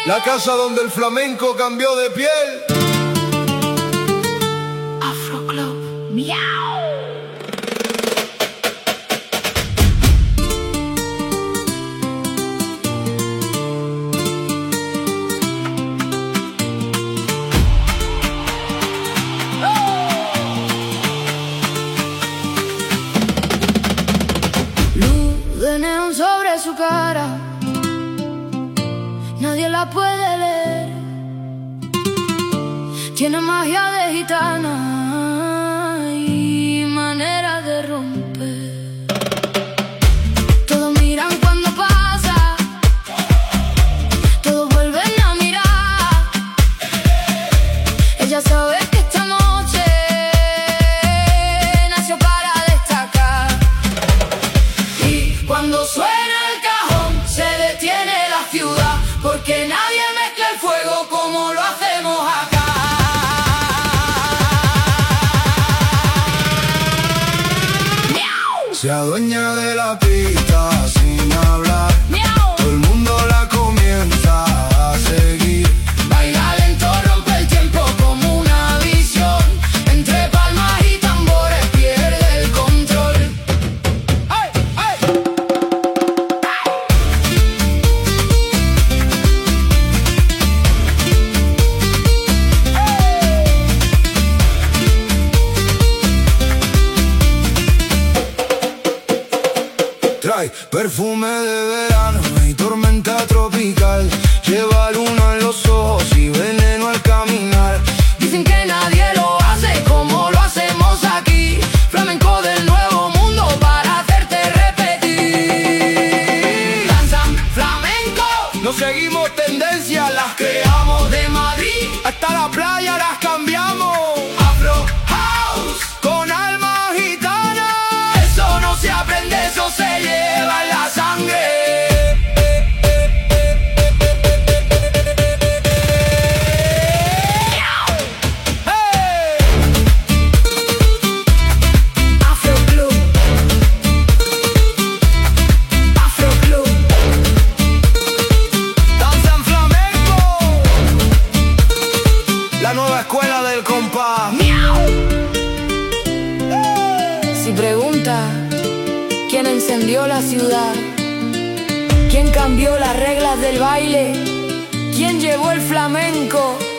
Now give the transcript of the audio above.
La casa donde el flamenco cambió de piel. Afro Club, miau. Luz de neón sobre su cara, nadie la puede leer. Tiene magia de gitana y manera de romper. Todos miran cuando pasa, todos vuelven a mirar. Ella sabe que esta noche nació para destacar. Y cuando suena el cajón se detiene la ciudad, porque nadie mezcla el fuego como lo hacemos acá. Se adueña de la pista sin hablar. ¡Miau! Todo el mundo la comienza a seguir. Baila lento, rompe el tiempo como una visión. Entre palmas y tambores pierde el control. ¡Ay, ay! Trae perfume de verano y tormenta tropical. Lleva luna en los ojos y veneno al caminar. Dicen que nadie lo hace como lo hacemos aquí. Flamenco del nuevo mundo para hacerte repetir. Danzan flamenco, No seguimos tendencias, las creamos de Madrid. hasta la playa las cambiamos. Afro House, Con alma gitana. eso no se aprende, eso se lleva en la sangre. ¡Hey! Afro Club, Afro Club. Danzan flamenco. La nueva escuela del compás. Si pregunta quién encendió la ciudad, quién cambió las reglas del baile, quién llevó el flamenco